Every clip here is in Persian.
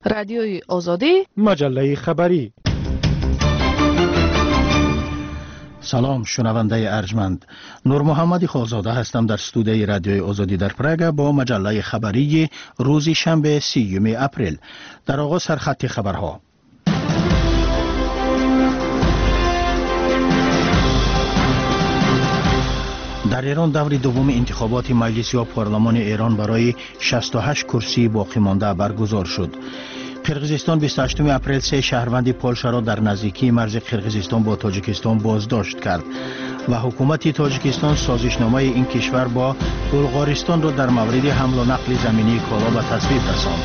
رادیوی آزادی، مجله خبری. سلام شنونده ارجمند، نور محمد خالزاده هستم در استودیوی رادیوی آزادی در پراگ با مجله خبری روز شنبه 30 اپریل. در آغاز سرخط خبرها. در ایران دور دوم انتخابات مجلس یا پارلمان ایران برای 68 کرسی باقی مانده برگزار شد. قرقیزستان 28 اپریل 3 شهروند پولشا را در نزدیکی مرز قرقیزستان با تاجیکستان بازداشت کرد و حکومت تاجیکستان سازشنامه این کشور با بلغارستان را در مورد حمل و نقل زمینی کالا به تصویب رساند.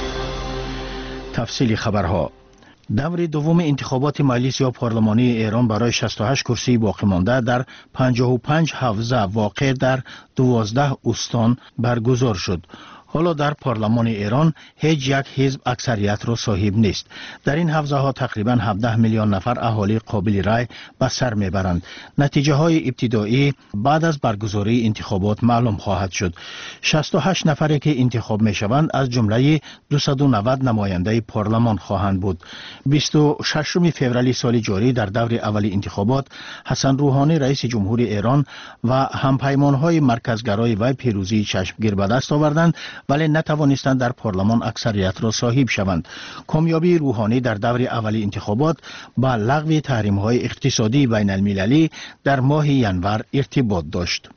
تفصیل خبرها. دور دوم انتخابات مجلس یا پارلمانی ایران برای 68 کرسی باقی مانده در 55 حوزه واقع در 12 استان برگزار شد. حالا در پارلمان ایران هیچ یک حزب اکثریت را صاحب نیست. در این حوزه ها تقریبا 17 میلیون نفر اهالی قابل رای به سر میبرند. نتیجه های ابتدایی بعد از برگزاری انتخابات معلوم خواهد شد. 68 نفری که انتخاب میشوند از جمله 290 نماینده پارلمان خواهند بود. 26 فوریه سال جاری در دور اول انتخابات حسن روحانی رئیس جمهور ایران و همپیمانهای مرکزگرای وی پیروزی چشمگیر به دست آوردند، ولی نتوانستند در پارلمان اکثریت را صاحب شوند. کامیابی روحانی در دور اول انتخابات با لغو تحریم‌های اقتصادی بین المللی در ماه ینور ارتباط داشت.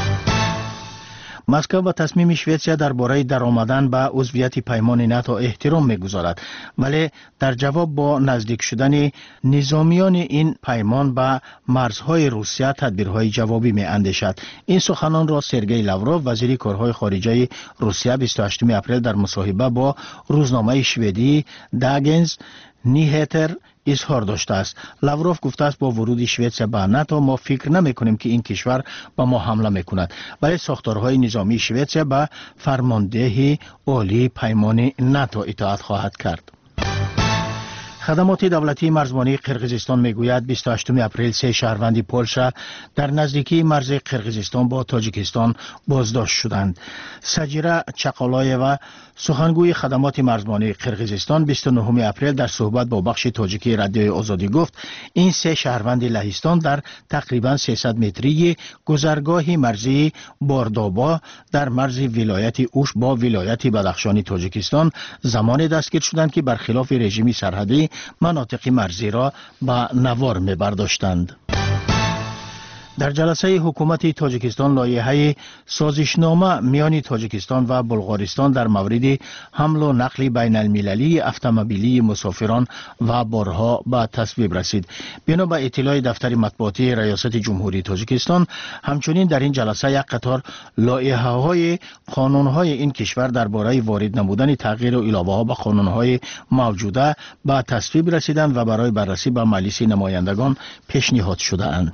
مسکو به تصمیم شویتسیا درباره درآمدن به عضویت پیمان ناتو احترام می‌گذارد، ولی در جواب با نزدیک شدن نظامیان این پیمان به مرزهای روسیه تدبیرهای جوابی می‌اندیشد. این سخنان را سرگئی لاوروف وزیر کارهای خارجه روسیه 28 اپریل در مصاحبه با روزنامه شوئدی داگنز نیهتر اظهار داشته است. لاوروف گفته است با ورود شوئد به ناتو ما فکر نمی کنیم که این کشور به ما حمله می کند، ولی ساختارهای نظامی شوئد به فرماندهی عالی پیمان ناتو اطاعت خواهد کرد. خدمات دولتی مرزبانی قرقیزستان میگوید 28 اپریل 3 شهروند پولشا در نزدیکی مرز قرقیزستان با تاجیکستان بازداشت شدند. سجیره چقالایوا سخنگوی خدمات مرزبانی قرقیزستان 29 اپریل در صحبت با بخش تاجیکی رادیوی آزادی گفت این 3 شهروند لهستان در تقریبا 300 متری گذرگاه مرزی باردابا در مرز ولایت اوش با ولایت بدخشان تاجیکستان زمان دستگیر شدند که برخلاف رژیم سرحدی مناطق مرزی را به نوار می‌برداشتند. در جلسه حکومت تاجیکستان لایحه سازشنامه میان تاجیکستان و بلغارستان در مورد حمل و نقل بین المللی اتومبیلی مسافران و بارها به تصویب رسید. بنا به اطلاع دفتر مطبوعاتی ریاست جمهوری تاجیکستان، همچنین در این جلسه یک قطار لایحه‌های قانون‌های این کشور درباره وارد نمودن تغییر و علاوه‌ها به قانون‌های موجوده به تصویب رسیدند و برای بررسی به مجلس نمایندگان پیشنهاد شده‌اند.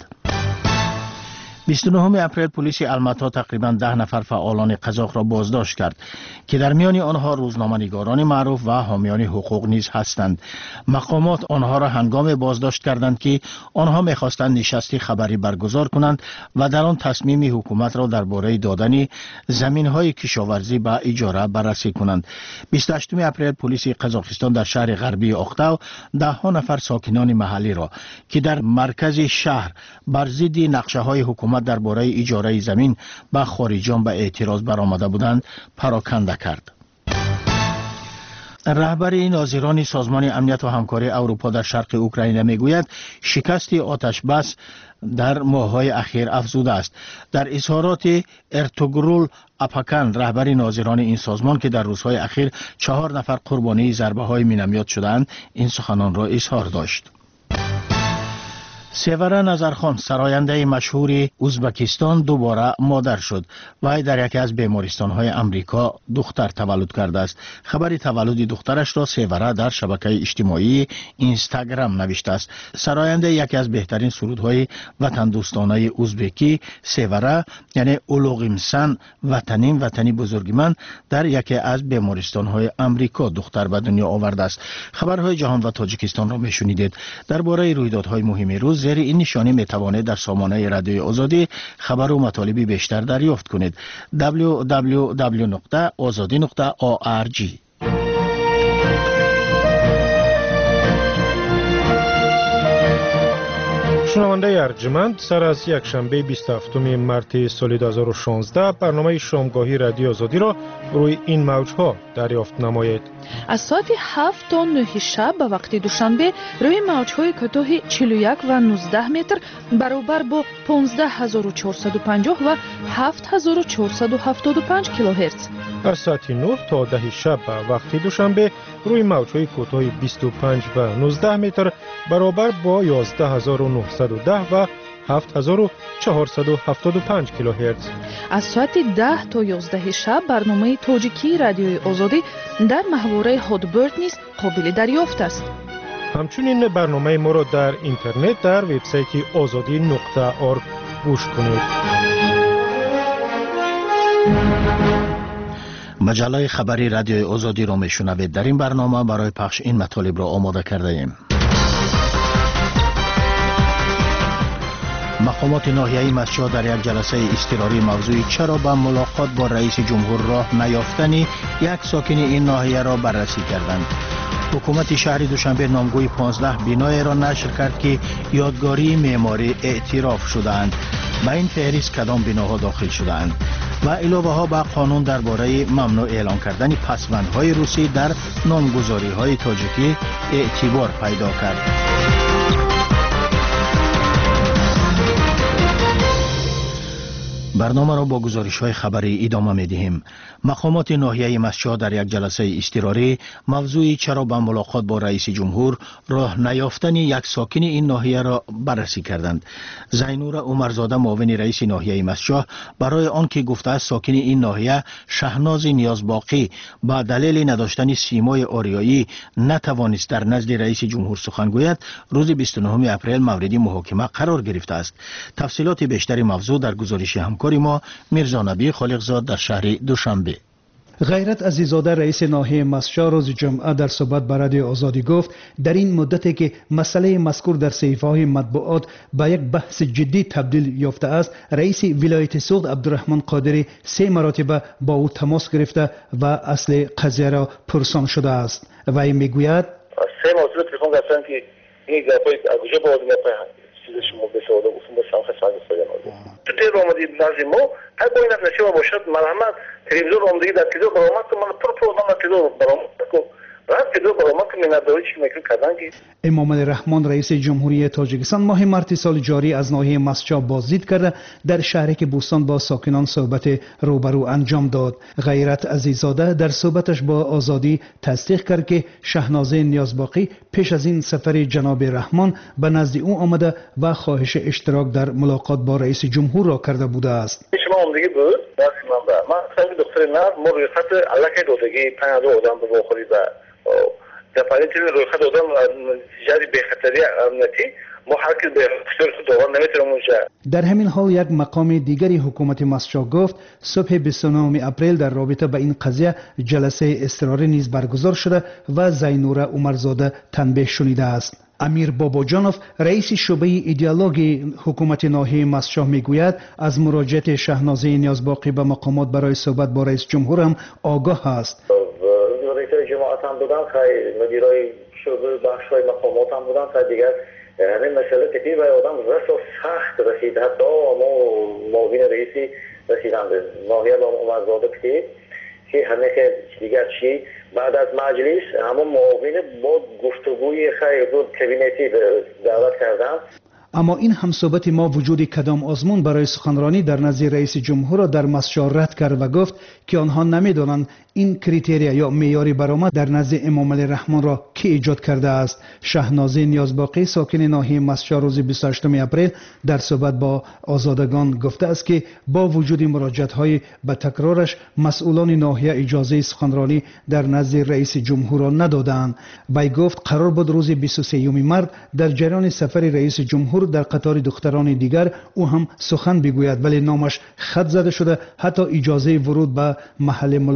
29 اپریل پلیس الماتا تقریبا 10 نفر فعالان قزاق را بازداشت کرد که در میان آنها روزنامه‌نگاران معروف و حامیان حقوق نیز هستند. مقامات آنها را هنگام بازداشت کردند که آنها می‌خواستند نشستی خبری برگزار کنند و در آن تصمیم حکومت را درباره دادن زمین‌های کشاورزی به اجاره بررسی کنند. 28 اپریل پلیس قزاقستان در شهر غربی اختاو 10 نفر ساکنان محلی را که در مرکز شهر بر ضد نقشه‌های حکومت درباره اجاره زمین به خارجیان به اعتراض برآمده بودند پراکنده کرد. رهبر ناظران سازمان امنیت و همکاری اروپا در شرق اوکراین میگوید شکست آتش بس در ماه‌های اخیر افزوده است. در اظهارات ارتوگرول اپاکن رهبر ناظران این سازمان که در روزهای اخیر 4 نفر قربانی ضربه‌های مینامیات شدند این سخنان را اظهار داشت. سیوره نظرخان سراینده مشهور ازبکستان دوباره مادر شد. وی در یکی از بیمارستان‌های امریکا دختر تولد کرده است. خبر تولد دخترش را سیوره در شبکه اجتماعی اینستاگرام نوشته است. سراینده یکی از بهترین سرودهای وطن دوستانه ازبکی سیوره یعنی اولوغیمسن وطنی بزرگ من در یکی از بیمارستان‌های امریکا دختر به دنیا آورده است. خبرهای جهان و تاجیکستان را میشنیدید. درباره رویدادهای مهم روز زیر این نشانی می توانید در سامانه رادیوی آزادی خبر و مطالب بیشتر دریافت کنید. www.azadi.org شنونده ارجمند، سر از یک شنبه 27 مارس سال 2016 برنامه شامگاهی رادیو آزادی را روی این موجها دریافت نمایید. از ساعت 7 تا 9 شب به وقت دوشنبه روی موجهای کوتاه 41 و 19 متر برابر با 15450 و 7475 کیلوهرتز. از ساعت 9 تا 10 شب به وقت دوشنبه روی موجهای کوتاه 25 و 19 متر برابر با 11910 و 7475 کیلوهرتز. از ساعت 10 تا 11 شب برنامه تاجیکی رادیوی آزادی در محوره هادبرد نیز قابل دریافت است. همچنین برنامه ما را در اینترنت در وبسایت azadi.org گوش کنید. مجله خبری رادیوی آزادی را میشنوید. در این برنامه برای پخش این مطالب را آماده کرده ایم. مقامات ناحیه‌ای مسجد در یک جلسه اضطراری موضوع چرا به ملاقات با رئیس جمهور راه نیافتنی یک ساکن این ناحیه را بررسی کردند. حکومت شهر دوشنبه نامگوی 15 بینای را نشر کرد که یادگاری معماری اعتراف شدند. به این فهرست کدام بناها داخل شدند و علاوه ها به قانون درباره ممنوع اعلان کردن پسوندهای روسی در نامگذاری‌های تاجیکی اعتبار پیدا کرد. برنامه را با گزارش‌های خبری ادامه می‌دهیم. مقامات ناحیه مسجد در یک جلسه اضطراری موضوع چرا به ملاقات با رئیس جمهور راه نیافتن یک ساکن این ناحیه را بررسی کردند. زینور عمرزاده معاون رئیس ناحیه مسجد برای آنکه گفته است ساکن این ناحیه شهناز نیازباقی با دلیل نداشتن سیمای آریایی نتوانست در نزد رئیس جمهور سخن گوید، روز 29 اپریل مورد محاکمه قرار گرفته است. تفصیلات بیشتر موضوع در گزارش همکار ما میرزا نبی خالقزاد در شهر دوشنبه. غیرت عزیزاده رئیس ناحیه مسجد روز جمعه در صحبت با رادیو آزادی گفت در این مدتی که مسئله مذکور در صحیفه‌های مطبوعات به یک بحث جدی تبدیل یافته است، رئیس ولایت سوخت عبدالرحمن قادری 3 مرتبه با او تماس گرفته و اصل قضیه را پرسان شده است. وی میگوید 3 مرتبه تلفن گرفتن که این گپای از کجا بود چیزش مو به سوال گفتم با سمخ سنگ تو تیر آمدی نزد ما هر با این نشه باشد مرحمت تلویزیون آمدگی در تلویزیون برآمد که من پروگرام تلویزیون برآمد که راست تلویزیون برآمد که میناداری چی میکنه کردن که امام علی رحمان رئیس جمهوری تاجیکستان ماه مارس سال جاری از ناحیه مسجد بازدید کرده در شهرک بوستان با ساکنان صحبت روبرو انجام داد. غیرت عزیزاده در صحبتش با آزادی تصدیق کرد که شهنازه نیازباقی پیش از این سفر جناب رحمان به نزد او آمده و خواهش اشتراک در ملاقات با رئیس جمهور را کرده بوده است. شما آمدگی بود من خیلی دکتر نه ما روی خط علاقه دادگی 50 آدم به بخوری و دفعه تیم روی خط آدم جاری به خطری امنیتی ما هر کی به خطر دوام نمیتونیم اونجا. در همین حال یک مقام دیگری حکومت مسجد گفت صبح 29 اپریل در رابطه با این قضیه جلسه اضطراری نیز برگزار شده و زینور عمرزاده تنبیه شنیده است. امیر باباجانوف رئیس شعبه ایدئولوژی حکومت ناحیه مسجد میگوید از مراجعت شهنازه نیازباقی به مقامات برای صحبت با رئیس جمهور هم آگاه است. رئیس جماعت هم بودن، خیلی مدیرای شعبه بخش‌های مقامات هم بودن، خیلی دیگر همین مسئله که به آدم رس و سخت رسید. حتی ما معاون رئیسی رسیدند ناحیه با عمرزاده که همه که دیگر چی بعد از مجلس همون معاون با گفتگوی خیلی کابینتی دعوت کردن. اما این همصحبت ما وجود کدام آزمون برای سخنرانی در نزد رئیس جمهور را در مسجد رد کرد و گفت که آنها نمیدانند این کریتریا یا معیاری برآمد در نزد امام علی رحمان را کی ایجاد کرده است. شهنازه نیازباقی ساکن ناحیه مسجد روز 28 اپریل در صحبت با آزادگان گفته است که با وجود مراجعت‌های به تکرارش مسئولان ناحیه اجازه سخنرانی در نزد رئیس جمهور را ندادند. وی گفت قرار بود روز 23 مارس در جریان سفر رئیس جمهور در قطار دختران دیگر او هم سخن بگوید، ولی نامش خط زده شده، حتی اجازه ورود به محل ملاقات را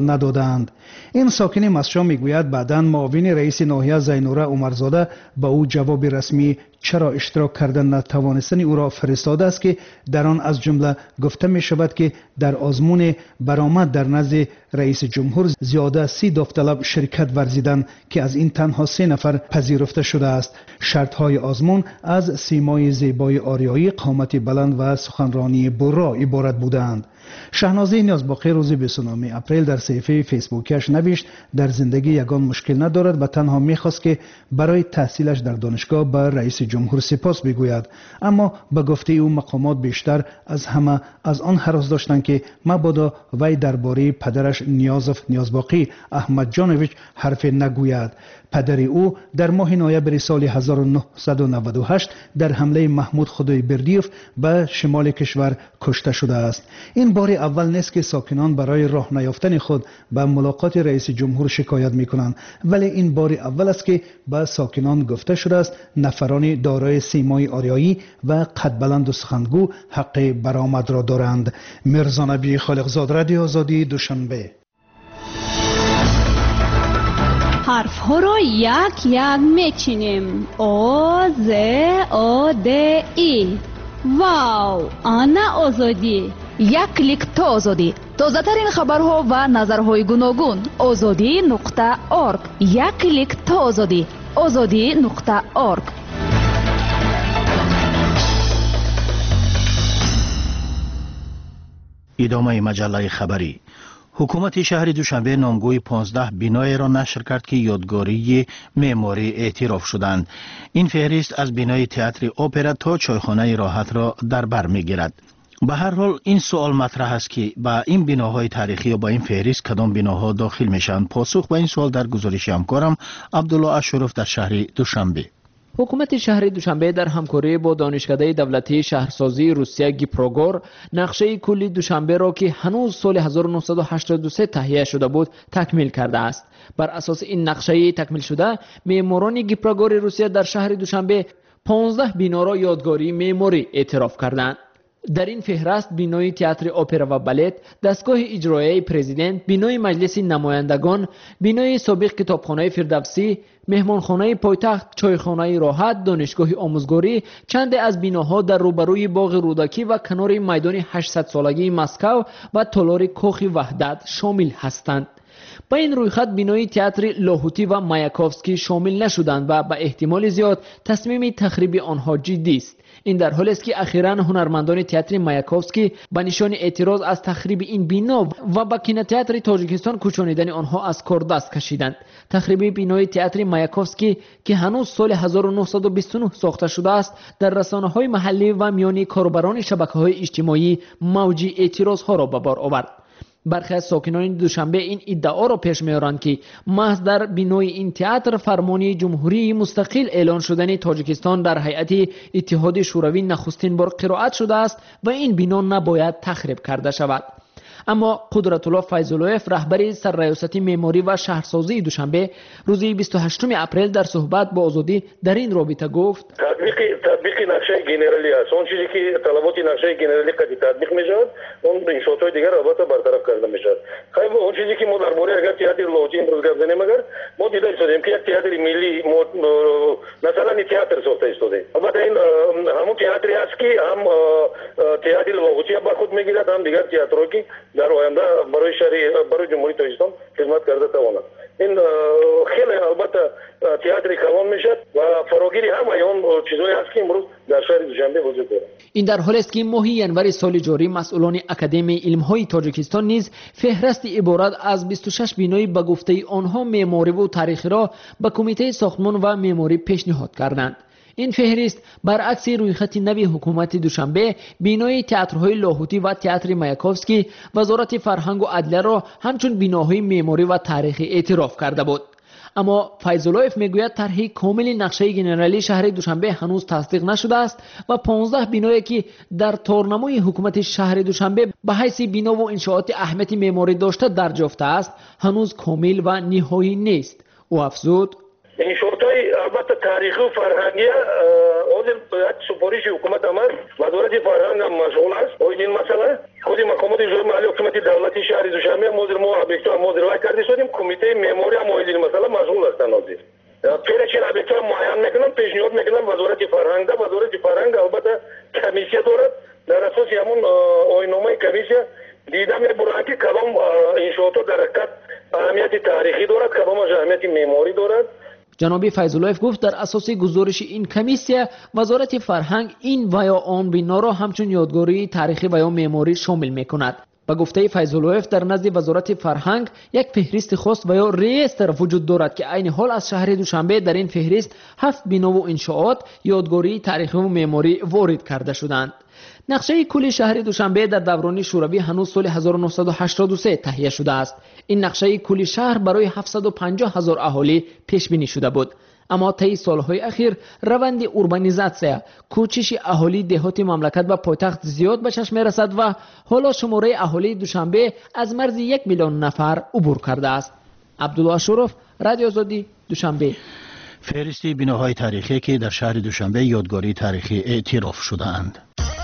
ندادند. این ساکن مسجد میگوید بعداً معاون رئیس ناحیه زینوره عمرزاده به او جواب رسمی چرا اشتراک کردن نتوانستن او را فرستاده است که در آن از جمله گفته می شود که در آزمون برآمد در نزد رئیس جمهور زیاده 30 داوطلب شرکت ورزیدند که از این تنها 3 نفر پذیرفته شده است. شرط های آزمون از سیمای زیبای آریایی، قامت بلند و سخنرانی برا عبارت بودند. شهنازه نیازباقی روز 29 اپریل در صفحه فیسبوکش نوشت در زندگی یگان مشکل ندارد و تنها میخواست که برای تحصیلش در دانشگاه به رئیس جمهور سپاس بگوید، اما به گفته او مقامات بیشتر از همه از آن هراس داشتند که مبادا وی درباره پدرش نیازباقی احمد جانویچ حرف نگوید. پدر او در ماه نوامبر سال 1998 در حمله محمود خدای بردیف به شمال کشور کشته شده است. این بار اول نیست که ساکنان برای راه نیافتن خود به ملاقات رئیس جمهور شکایت می‌کنند، ولی این بار اول است که به ساکنان گفته شده است نفران دارای سیمای آریایی و قد بلند و سخنگو حق برآمد را دارند. میرزا نبی خالقزاد، رادیو آزادی، دوشنبه. حرف ها را یک یک میچینیم. او ز او د ای. واو، آنا آزادی. یک کلیک تا آزادی. تازه ترین خبرها و نظرهای گوناگون. azadi.org. یک کلیک تا آزادی. azadi.org. ادامه مجله خبری. حکومت شهر دوشنبه نامگوی 15 بینای را نشر کرد که یادگاری معماری اعتراف شدند. این فهرست از بینای تئاتر اپرا تا چایخانه راحت را در بر می‌گیرد. به هر حال این سوال مطرح است که با این بناهای تاریخی یا با این فهرست کدام بناها داخل میشن؟ پاسخ به این سوال در گزارش همکارم عبدالله اشرف در شهر دوشنبه. حکومت شهر دوشنبه در همکاری با دانشکده دولتی شهرسازی روسیه گیپروگور نقشه کلی دوشنبه را که هنوز سال 1983 تهیه شده بود تکمیل کرده است. بر اساس این نقشه تکمیل شده، معماران گیپروگور روسیه در شهر دوشنبه 15 بنا را یادگاری معماری اعتراف کردند. در این فهرست بینای تئاتر اپرا و بالت، دستگاه اجرایی پرزیدنت، بینای مجلس نمایندگان، بینای سابق کتابخانه فردوسی، مهمانخانه پایتخت، چایخانه راحت، دانشگاه آموزگاری، چند از بیناها در روبروی باغ رودکی و کنار میدان 800 سالگی مسکو و تالار کاخ وحدت شامل هستند. با این رویخط بینای تئاتر لاهوتی و مایاکوفسکی شامل نشدند و به احتمال زیاد تصمیم تخریب آنها جدی است. این در حالی است که اخیراً هنرمندان تئاتر مایاکوفسکی به نشان اعتراض از تخریب این بنا و به کینوتئاتر تاجیکستان کوچانیدن آنها از کار دست کشیدند. تخریب بینای تئاتر مایاکوفسکی که هنوز سال 1929 ساخته شده است، در رسانه‌های محلی و میان کاربران شبکه‌های اجتماعی موج اعتراض‌ها را به بار آورد. برخی از ساکنان دوشنبه این ادعا را پیش می‌آورند که محض در بینای این تئاتر فرمانی جمهوری مستقل اعلان شدن تاجیکستان در هیئت اتحاد شوروی نخستین بار قرائت شده است و این بنا نباید تخریب کرده شود. اما قدرت الله فیض‌اللهیف، رهبر سرریاست معماری و شهرسازی دوشنبه، روز 28 اپریل در صحبت با آزادی در این رابطه گفت: تطبیق نقشه گنرالی است. اون چیزی که طلبات نقشه گنرالی قد تطبیق میشود، اون انشاءات دیگر البته برطرف کرده میشود. خیلی اون چیزی که ما درباره اگر تئاتر لاهوتی امروز گپ زنیم، اگر ما دیده شدیم که یک تئاتر ملی مثلا تئاتر ساخته شده. البته این همون تئاتری است که هم تئاتر لاهوتی با خود میگیرد، هم دیگر تئاتری که در آینده برای شهر برای جمهوری تاجیکستان خدمت کرده تواند. این خیلی البته تئاتر کلان میشد و فراگیری همه اون چیزایی هست که امروز در شهر دوشنبه وجود دارد. این در حالی است که ماه ینور سال جاری مسئولان اکادمی علم‌های تاجیکستان نیز فهرست عبارت از 26 بینای به گفته آنها معماری و تاریخی را به کمیته ساختمان و معماری پیشنهاد کردند. این فهرست برعکس رویخط نوی حکومت دوشنبه، بینای تئاترهای لاهوتی و تئاتر مایاکوفسکی، وزارت فرهنگ و عدلیه را همچون بیناهای معماری و تاریخی اعتراف کرده بود. اما فیض‌اللهیف میگوید طرح کامل نقشه گنرالی شهر دوشنبه هنوز تصدیق نشده است و 15 بینایی که در تارنمای حکومت شهر دوشنبه به حیث بنا و انشاءات اهمیت معماری داشته درج یافته است، هنوز کامل و نهایی نیست. او افزود: انشاءات‌های البته البته تاریخی و فرهنگی حاضر سپارش حکومت هم است، وزارت فرهنگ هم مشغول است با این مسئله. خود مقامات اجرایی محلی حکومت دولتی شهر دوشنبه ما ابیکت ها مدیریت کرده شدیم، کمیته معماری هم این مسئله مشغول است. حاضر پیرچین ابیکت ها معین میکنم، پیشنهاد میکنم وزارت فرهنگ ده. وزارت فرهنگ البته کمیسیه دارد، در اساس همون آیین‌نامه کمیسیه دیده میبرند که کدام انشاءات در حقیقت اهمیت تاریخی دارد، کدام اهمیت معماری دارد. جناب فیض‌الله گفت در اساس گزارش این کمیسیه وزارت فرهنگ این و یا آن بنا را همچون یادگاری تاریخی و یا معماری شامل میکند. به گفته فیض‌الله در نزد وزارت فرهنگ یک فهرست خاص و یا ریستر وجود دارد که عین حال از شهر دوشنبه در این فهرست 7 بنا و انشاءات یادگاری تاریخی و معماری وارد کرده شدند. نقشه کلی شهر دوشنبه در دوران شوروی هنوز سال 1983 تهیه شده است. این نقشه کلی شهر برای 750,000 اهالی پیش بینی شده بود، اما طی سالهای اخیر روند اوربانیزاسیون، کوچش اهالی دهات مملکت و پایتخت زیاد به چشم می‌رسد و حالا شماره اهالی دوشنبه از مرز 1 میلیون نفر عبور کرده است. عبدالله شرف، رادیو آزادی، دوشنبه. فهرست بناهای تاریخی که در شهر دوشنبه یادگاری تاریخی اعتراف شده‌اند.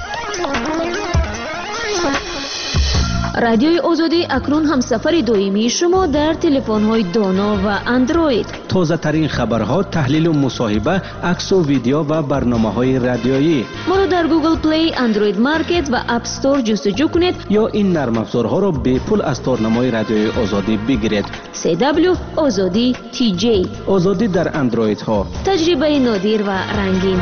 رادیوی آزادی اکنون هم سفر دائمی شما در تلفن‌های دانا و اندروید. تازه ترین خبرها، تحلیل و مصاحبه، عکس و ویدیو و برنامه‌های رادیویی. ما را در گوگل پلی، اندروید مارکت و اپ استور جستجو کنید یا این نرم افزارها را به پول از تارنمای رادیوی آزادی بگیرید. CW آزادی TJ. آزادی در اندروید ها. تجربه نادر و رنگین.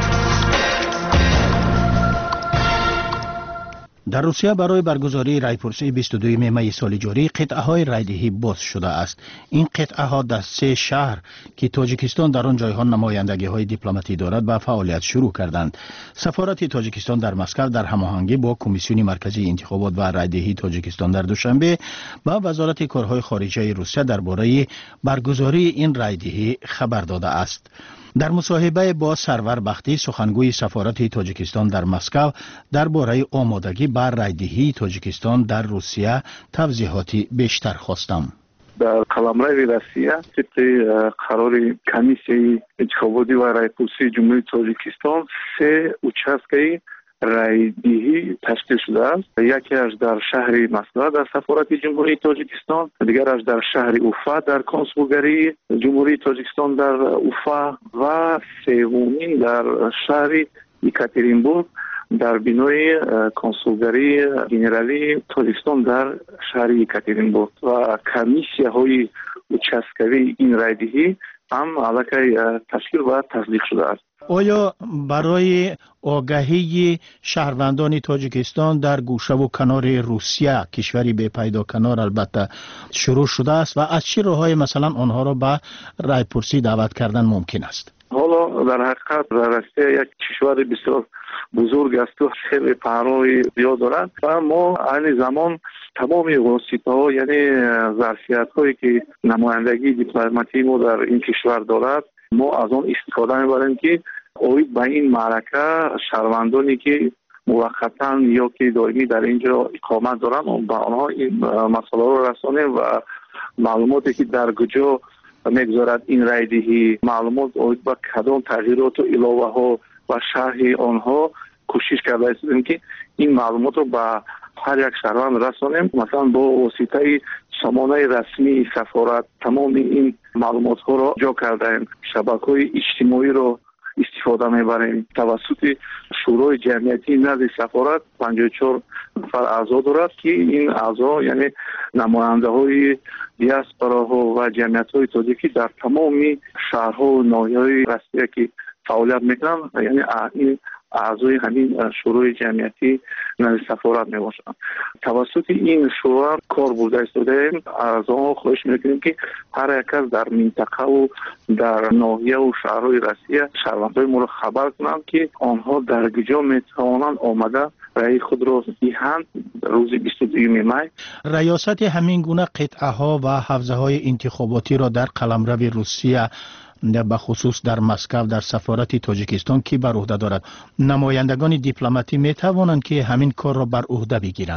در روسیه برای برگزاری رایپرسی 22 می سال جاری قطعه‌های رایدهی باز شده است. این قطعه‌ها در 3 شهر که تاجیکستان در آن جایها نمایندگی‌های دیپلماتی دارد به فعالیت شروع کردند. سفارت تاجیکستان در مسکو در هماهنگی با کمیسیون مرکزی انتخابات و رایدهی تاجیکستان در دوشنبه و وزارت کارهای خارجه روسیه درباره برگزاری این رایدهی خبر داده است. در مصاحبه با سرور بختی، سخنگوی سفارت تاجیکستان در مسکو درباره آمادگی بر رایدهی تاجیکستان در روسیه توضیحاتی بیشتر خواستم. در قلمرو روسیه طبق قرار کمیسیون انتخاباتی و رایپرسی جمهوری تاجیکستان 3 участки رایدهی تشکیل شده است. یکیش در شهر مسکو در سفارت جمهوری تاجیکستان، دیگرش در شهر اوفا در کنسولگری جمهوری تاجیکستان در اوفا و سومین در شهر یکاترینبورگ در بینای کنسولگری گنرالی تاجیکستان در شهر یکاترینبورگ. و کمیسیون‌های участковی این رایدهی هم علاقه تشکیل و تصدیق شده است. آیا برای آگاهی شهروندان تاجیکستان در گوشه و کنار روسیه، کشوری به پیدا کنار البته، شروع شده است و از چه راه‌های مثلا آنها را به رایپرسی دعوت کردن ممکن است؟ حالا در حقیقت روسیه یک کشور بسیار بزرگ است و خیلی پهنای زیاد دارد و ما این زمان تمامی واسطه‌ها یعنی ظرفیت‌هایی که نمایندگی دیپلماتی ما در این کشور دارد ما از آن استفاده می‌بریم که اوید به این معرکه شهروندانی که موقتا یا که دائمی در اینجا اقامت دارند به آنها این مسئله را رسانیم و معلوماتی که در کجا میگذارد این رایدهی معلومات اوید به کدام تغییرات و علاوه ها و شرح آنها کوشش کرده هستیم که این معلومات رو به هر یک شهروند رسانیم. مثلا با واسطه سامانه رسمی سفارت تمام این معلومات ها را جا کردیم. شبکه‌های اجتماعی رو استفاده میبریم. توسط شورای جمعیتی نزد سفارت 54 نفر اعضا دارد که این اعضا یعنی نماینده های دیاسپورا ها و جمعیت های تاجیکی در تمام شهرها و ناحیه های روسیه که فعالیت میکنن یعنی این اعضای همین شورای جمعیتی نزد سفارت میباشند. توسط این شورا کار برده استادیم. از آنها خواهش میکنیم که هر یک از در منطقه و در ناحیه و شهرهای روسیه شهروندان ما را خبر کنند که آنها در کجا میتوانند آمده رای خود را دهند روز 22 می. ریاست همین گونه قطعه ها و حوزه های انتخاباتی را در قلمرو روسیه به خصوص در مسکو در سفارت تاجیکستان کی بر عهده دارد؟ نمایندگان دیپلماتی می توانند که همین کار را بر عهده بگیرند؟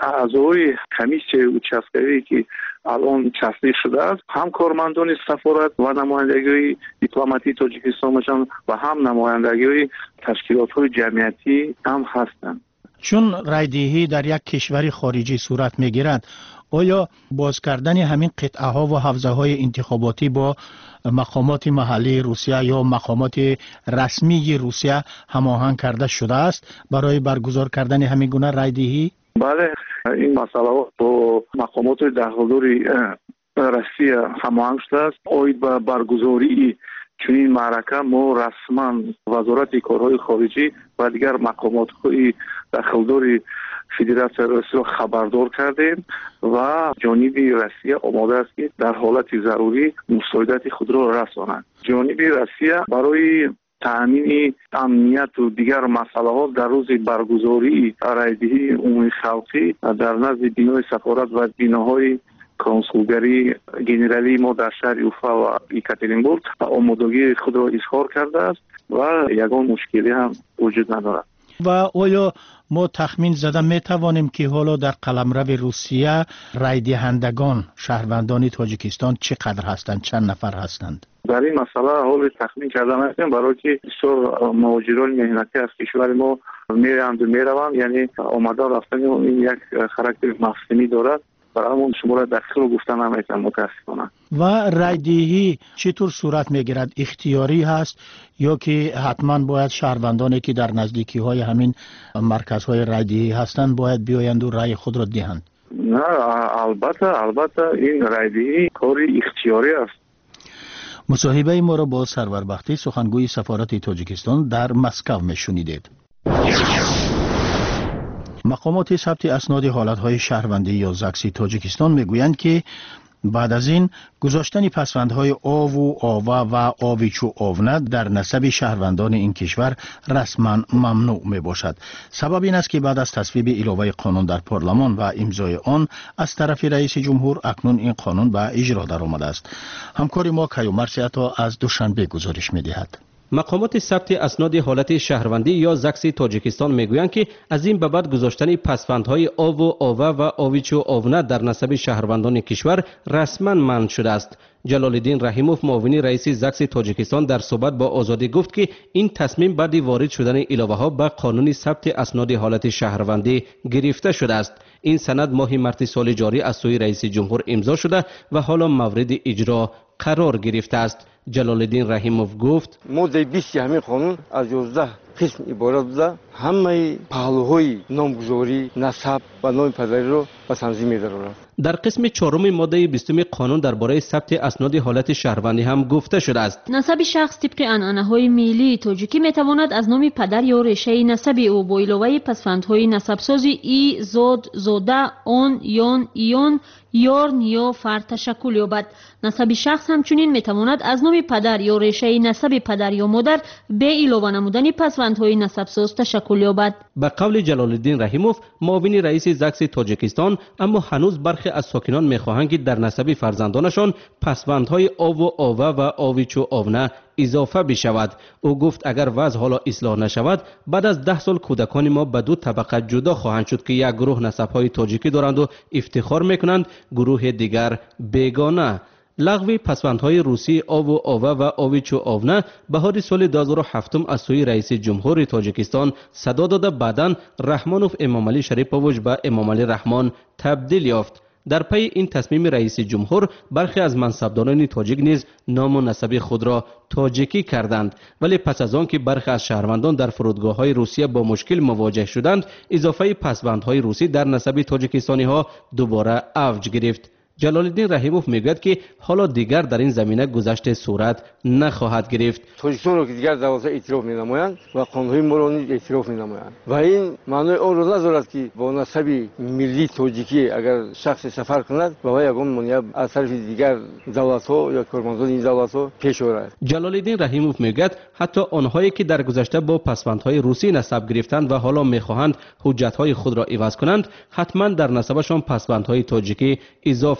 اعضای کمیسیون участковی که الان تصدیق شده است هم کارمندان سفارت و نمایندگی دیپلماتی تاجیکستان باشند و هم نمایندگی تشکیلات‌های جمعیتی هم هستند. چون رایدهی در یک کشور خارجی صورت میگیرد، آیا باز کردن همین قطعه ها و حوزه های انتخاباتی با مقامات محلی روسیه یا مقامات رسمی روسیه هماهنگ کرده شده است برای برگزار کردن همین گونه رایدهی؟ بله، این مسئله با مقامات داخلی روسیه هماهنگ شده است. اوید به برگزاری چنین معرکه ما رسما وزارت کارهای خارجی و دیگر مقامات داخلی فدراسیون روسیه خبردار کردیم و جانب روسیه آماده است که در حالت ضروری مساعدت خود را رساند. جانب روسیه برای تامین امنیت و دیگر مسائل ها در روز برگزاری رایدهی عمومی خلقی در نزد بینای سفارت و بیناهای کنسولگری گنرالی ما در شهر اوفا و یکاترینبورگ آمادگی خود را اظهار کرده است و یگان مشکلی هم وجود ندارد. و آیا ما تخمین زده می توانیم که حالا در قلمرو روسیه رای دهندگان شهروندان تاجیکستان چقدر هستند، چند نفر هستند؟ در این مسئله حال تخمین کردن هستیم، برای که بسیار مهاجران مهنتی از کشور ما میرند و میروند، یعنی آمده رفتن این یک خاراکتر مفهومی دارد. برای ما شما را دقیق گفتن نمیتونم متاسفانه. و رایدهی چطور صورت میگیرد؟ اختیاری هست یا که حتما باید شهروندانی که در نزدیکی های همین مرکزهای رایدهی هستند باید بیایند و رای خود را دهند؟ نه، البته این رایدهی کاری اختیاری است. مصاحبه ما را با سرور بختی، سخنگوی سفارت تاجیکستان در مسکو میشنیدید. مقامات ثبت اسناد حالتهای شهروندی یا زاکسی تاجیکستان میگویند که بعد از این گذاشتن پسوندهای آو و آوا و آویچ و آونه در نسب شهروندان این کشور رسما ممنوع می باشد. سبب این است که بعد از تصویب علاوه قانون در پارلمان و امضای آن از طرف رئیس جمهور اکنون این قانون به اجرا در آمده است. همکار ما کیو مرسیتا از دوشنبه گزارش می دهد. مقامات ثبت اسناد حالت شهروندی یا زاکسی تاجیکستان میگویند که از این به بعد گذاشتن پسوندهای آو و آوه و آویچ و آونه در نسب شهروندان کشور رسما منع شده است. جلال الدین رحیموف معاون رئیس زاکسی تاجیکستان در صحبت با آزادی گفت که این تصمیم بعد وارد شدن علاوه ها به قانون ثبت اسناد حالت شهروندی گرفته شده است. این سند ماه مارس سال جاری از سوی رئیس جمهور امضا شده و حالا مورد اجرا قرار گرفته است. جلال الدین رحیموف گفت ماده 20 همین قانون از 11 قسم عبارت بوده. همه پهلوهای نامگذاری، نسب و نام پدری رو به تنظیم می‌دارد. در قسم 4 ماده 20 قانون درباره ثبت اسناد حالت شهروندی هم گفته شده است. نسب شخص طبق عنعنه‌های ملی تاجیکی میتواند از نام پدر یا ریشه نسب او با علاوه پسوندهای نسبسازی ای، زاد، زاده، آن، یان، ایان، یارن یا فرد تشکل یابد. نسب شخص همچنین میتواند از نام پدر یا ریشه نسب پدر یا مادر به علاوه نمودن پسوندهای نسبساز تشکل یابد. به قول جلال الدین رحیموف معاون رئیس زاکسی تاجیکستان، اما هنوز برخی از ساکنان میخواهند که در نسب فرزندانشان پسوندهای آو و آوه و آویچ و آونه اضافه بشود. او گفت اگر وضع حالا اصلاح نشود بعد از 10 سال کودکان ما به دو طبقه جدا خواهند شد که یک گروه نسب‌های تاجیکی دارند و افتخار میکنند، گروه دیگر بیگانه. لغو پسوندهای روسی آو و آوه و آویچ و آونه بهار سال 2007 از سوی رئیس جمهور تاجیکستان صدا داده بعداً رحمانوف امامعلی شریپوویچ به امامعلی رحمان تبدیل یافت. در پی این تصمیم رئیس جمهور برخی از منصبداران تاجیک نیز نام و نسب خود را تاجیکی کردند، ولی پس از آن که برخی از شهروندان در فرودگاه‌های روسیه با مشکل مواجه شدند، اضافه پسوندهای روسی در نسب تاجیکستانی ها دوباره اوج گرفت. جلال الدین رحیموف میگوید که حالا دیگر در این زمینه گذشت صورت نخواهد گرفت. تاجیکستان را که دیگر دوازده اعتراف می‌نمایند و قانون‌های ما را نیز اعتراف می‌نمایند و این معنای آن را ندارد که با نسب ملی تاجیکی اگر شخص سفر کند و وی یگان مانع از طرف دیگر دولت‌ها یا کارمندان این دولت‌ها پیش آورد. جلال الدین رحیموف میگوید حتی آنهایی که در گذشته با پسوندهای روسی نسب گرفتند و حالا می‌خواهند حجت‌های خود را عوض کنند، حتما در نسبشان پسوندهای تاجیکی اضافه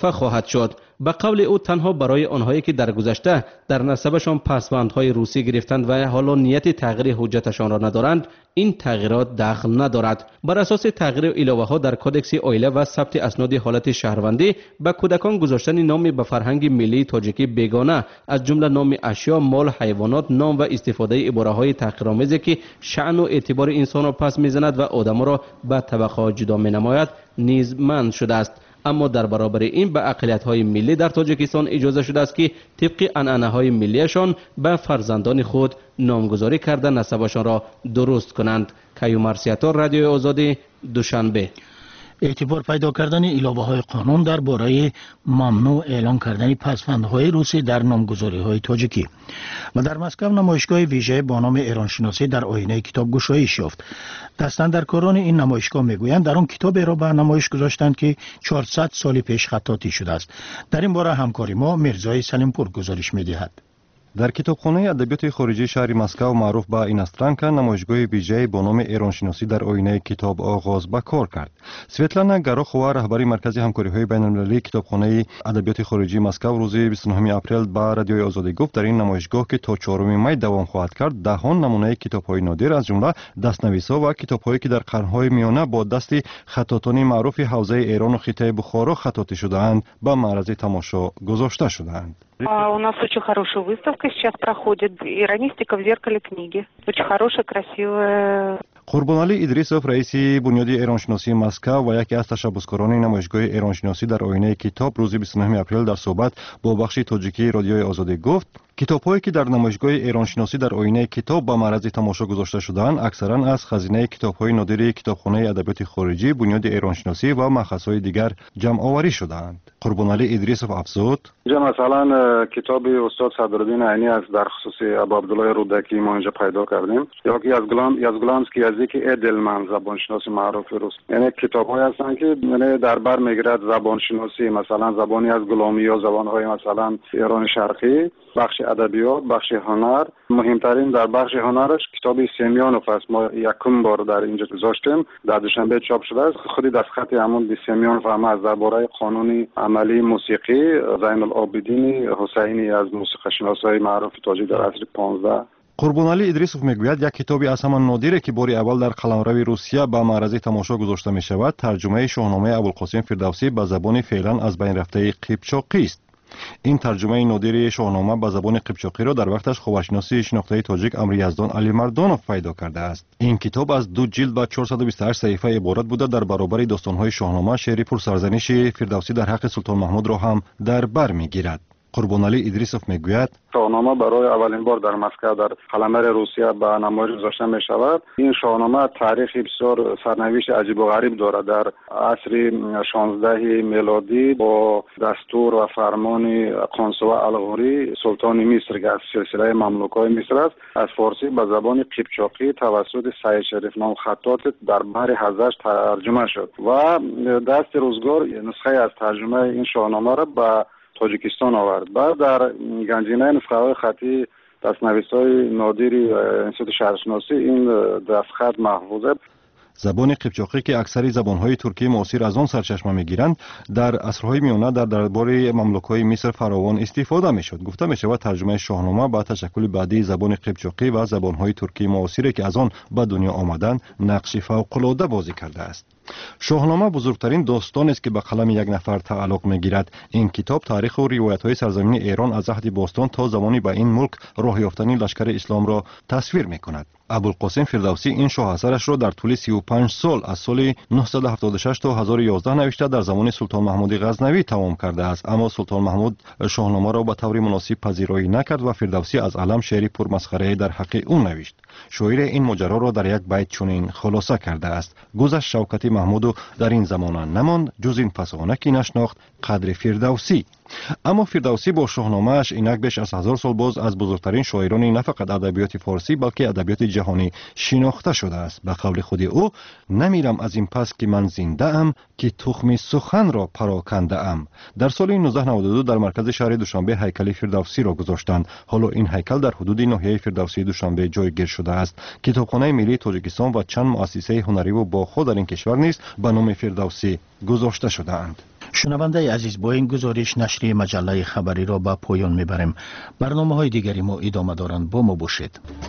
اضافه خواهد شد. به قول او تنها برای آنهایی که در گذشته در نسبشان پسوندهای روسی گرفتند و حالا نیت تغییر حجتشان را ندارند، این تغییرات دخل ندارد. بر اساس تغییر علاوه ها در کدکس عائله و ثبت اسناد حالت شهروندی، به کودکان گذاشتن نام به فرهنگ ملی تاجیکی بیگانه از جمله نام اشیا، مال، حیوانات، نام و استفاده عباره های تحقیرآمیزی که شأن و اعتبار انسان را پس میزند و آدم را به طبقه جدا می نماید نیز منع شده است. اما در برابر این به اقلیت‌های ملی در تاجیکستان اجازه شده است که طبق عنعنه‌های ملیشان به فرزندان خود نامگذاری کرده نسبشان را درست کنند. کیومر سیاتور، رادیوی آزادی، دوشنبه. اعتبار پیدا کردن ایلابه‌های قانون درباره ممنوع اعلان کردن پسوندهای روسی در نامگذاری‌های تاجیکی. و در مسکو نمایشگاه ویژه با نام ایرانشناسی در آینه کتاب گشایش یافت. دستاندرکاران این نمایشگاه میگویند در آن کتابی را به نمایش گذاشتند که 400 سال پیش خطاطی شده است. در این باره همکاری ما میرزای سلیمپور گزارش می‌دهد. در کتابخانه ادبیات خارجی شهر مسکو معروف به اینسترانکا نمایشگاه ویژه با نام ایرانشناسی در آینه کتاب آغاز به کار کرد. سویتلانا گاروخووا رهبر مرکز همکاری‌های بین‌المللی کتابخانه ادبیات خارجی مسکو روز 29 اپریل به رادیوی آزادی گفت در این نمایشگاه که تا 4 می دوام خواهد کرد دهان نمونه کتاب‌های نادر از جمله دست‌نویس‌ها و کتاب‌هایی که در قرن‌های میانه با دست خطاطان معروف حوزه ایران و خطه بخارا خطاطی شده‌اند به معرض تماشا گذاشته شده‌اند. У нас очень хорошая выставка сейчас проходит. Иронистика в зеркале книги. Очень хорошая, красивая. قربانعلی ادریسوف رئیس بنیاد ایرانشناسی مسکو و یکی از تشبثکاران نمایشگاه ایرانشناسی در آینه کتاب روز 29 اپریل در صحبت با بخش تاجیکی رادیوی آزادی گفت کتاب‌هایی که در نمایشگاه ایرانشناسی در آینه کتاب به معرض تماشا گذاشته شده‌اند اکثراً از خزینه کتاب‌های نادر کتابخانه ادبیات خارجی بنیاد ایرانشناسی و مخصص‌های دیگر جمع آوری شده‌اند. قربانعلی ادریسوف افزود: مثلا کتاب استاد صدرالدین عینی از در خصوص ابو عبدالله رودکی ما اینجا پیدا کردیم، یا که از گلانسکی از یکی ادلمن زبانشناس معروف روس. یعنی کتاب‌هایی هستند که در بر میگیرد زبانشناسی، مثلا زبانی از گلامی یا زبان‌های مثلا ایران شرقی، بخش ادبیات، بخش هنر. مهمترین در بخش هنرش کتاب سیمیانوف است. ما یکم بار در اینجا گذاشتیم، در دوشنبه چاپ شده است. خودی دستخط همون سیمیانوف هم از درباره قانون عملی موسیقی زین العابدین حسینی از موسیقی‌شناسای معروف تاجیک در عصر 15. قربانعلی ادریسوف میگوید یک کتابی از همان نادره که بار اول در قلمرو روسیه به معرض تماشا گذاشته می شود ترجمه شاهنامه ابوالقاسم فردوسی به زبان فعلا از بین رفته قیپچاقی است. این ترجمه نادر شاهنامه به زبان قیپچاقی را در وقتش خبرشناسی شناخته تاجیک امر یزدان علی مردانوف پیدا کرده است. این کتاب از 2 جلد و 428 صفحه عبارت بوده در برابر داستان‌های شاهنامه شعر پرسرزنش فردوسی در حق سلطان محمود را هم در بر می‌گیرد. قربانعلی ادریسوف میگوید شاهنامه برای اولین بار در مسکو در قلمرو روسیه به نمایش گذاشته می شود. این شاهنامه تاریخی بسیار سرنوشت عجیب و غریب دارد. در عصر 16 میلادی با دستور و فرمان قانسوه الغوری سلطان مصر که از سلسله مملوکای مصر است از فارسی به زبان قیپچاقی توسط سید شریف نام خطاط در بحر حزش ترجمه شد و دست روزگار نسخه از ترجمه این شاهنامه را به تاجیکستان آورد. بعد در گنجینه نسخه‌های خطی دست‌نویس‌های نادری انستیتوت شهرشناسی این دستخط محفوظه. زبان قیپچاقی که اکثر زبان‌های ترکی معاصر از آن سرچشمه می‌گیرند در عصرهای میانه در دربار مملوک‌های مصر فراوان استفاده می‌شد. گفته می‌شود ترجمه شاهنامه با تشکل بعدی زبان قیپچاقی و زبان‌های ترکی معاصر که از آن به دنیا آمدند نقشی فوق‌العاده بازی کرده است. شاهنامه بزرگترین داستان است که به قلم یک نفر تعلق می‌گیرد. این کتاب تاریخ و روایت‌های سرزمین ایران از عهد باستان تا زمانی به این ملک راه یافتن لشکر اسلام را تصویر می‌کند. ابوالقاسم فردوسی این شاهسرش را در طول 35 سال از سال 976 تا 1011 نوشته در زمان سلطان محمود غزنوی تمام کرده است، اما سلطان محمود شاهنامه را به طور مناسب پذیرایی نکرد و فردوسی از علم شعری پرمسخره در حق او نوشت. شاعر این ماجرا را در یک بیت چنین خلاصه کرده است: گذشت شوکت محمود در این زمانه نماند جز این فسانه کی نشناخت قدر فردوسی. اما فردوسی با شاهنامه اش اینک بیش از 1000 سال باز از بزرگترین شاعران نه فقط ادبیات فارسی بلکه ادبیات جهانی شناخته شده است. به قول خود او نمیرم از این پس که من زنده ام که تخم سخن را پراکنده ام. در سال 1992 در مرکز شهر دوشنبه هیکل فردوسی را گذاشتند. حالا این هیکل در حدود ناحیه فردوسی دوشنبه جایگیر شده است. کتابخانه ملی تاجیکستان و چند مؤسسه هنری و باغ‌ها در این کشور نیز به نام فردوسی گذاشته شده‌اند. شنونده عزیز، با این گزارش نشریه مجله خبری را به پایان میبریم. برنامه‌های دیگری ما ادامه دارند. با ما باشید.